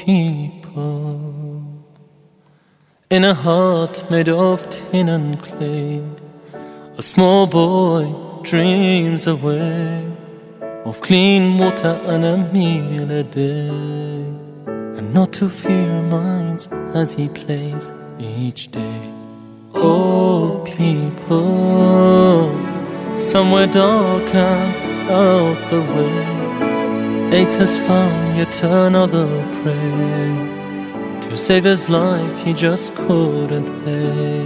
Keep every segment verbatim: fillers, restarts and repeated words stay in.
people, in a heart made of tin and clay, a small boy dreams away of clean water and a meal a day, and not to fear minds as he plays each day. Oh people, somewhere dark and out the way, eight has found yet another prey. To save his life he just couldn't pay.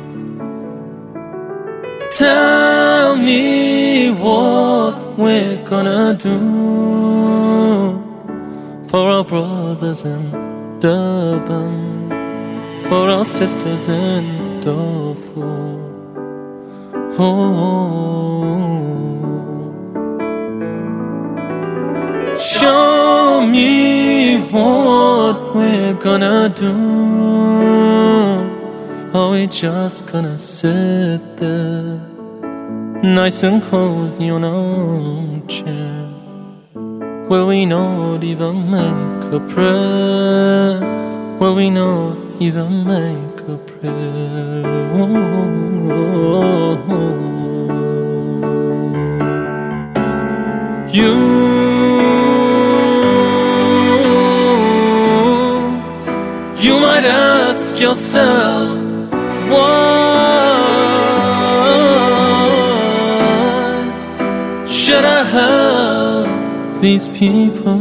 Tell me what we're gonna do for our brothers in Durban, for our sisters in Darfur. Oh, show me what we're gonna do. Are we just gonna sit there, nice and cozy on our chair? Will we not even make a prayer? Will we not even make a prayer? Oh, oh, oh. You You might ask yourself, why should I help these people?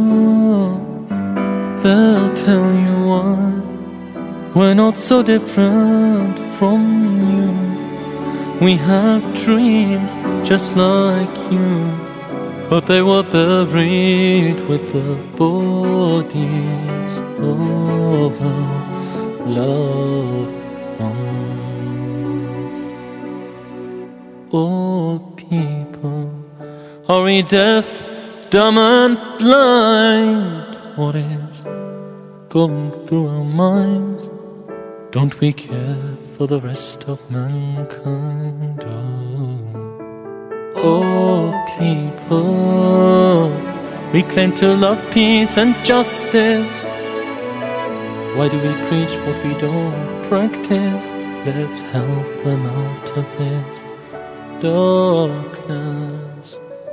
They'll tell you why. We're not so different from you. We have dreams just like you, but they were buried with the bodies of our loved ones. Oh people, are we deaf, dumb and blind? What is going through our minds? Don't we care for the rest of mankind? Oh, oh people, we claim to love peace and justice. Why do we preach what we don't practice? Let's help them out of this darkness.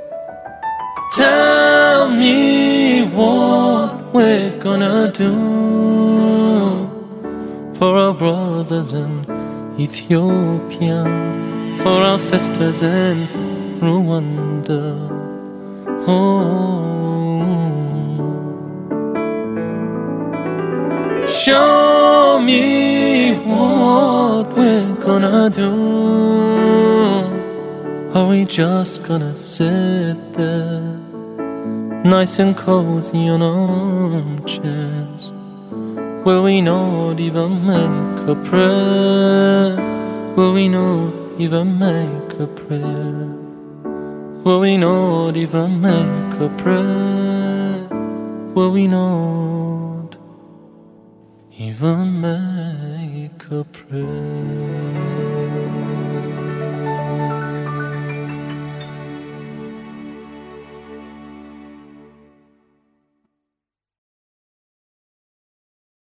Tell me what we're gonna do for our brothers in Ethiopia, for our sisters in Rwanda. Oh, show me what we're gonna do. Are we just gonna sit there, nice and cozy on armchairs? Will we not even make a prayer? Will we not even make a prayer? Will we not even make a prayer? Will we not even make a prayer?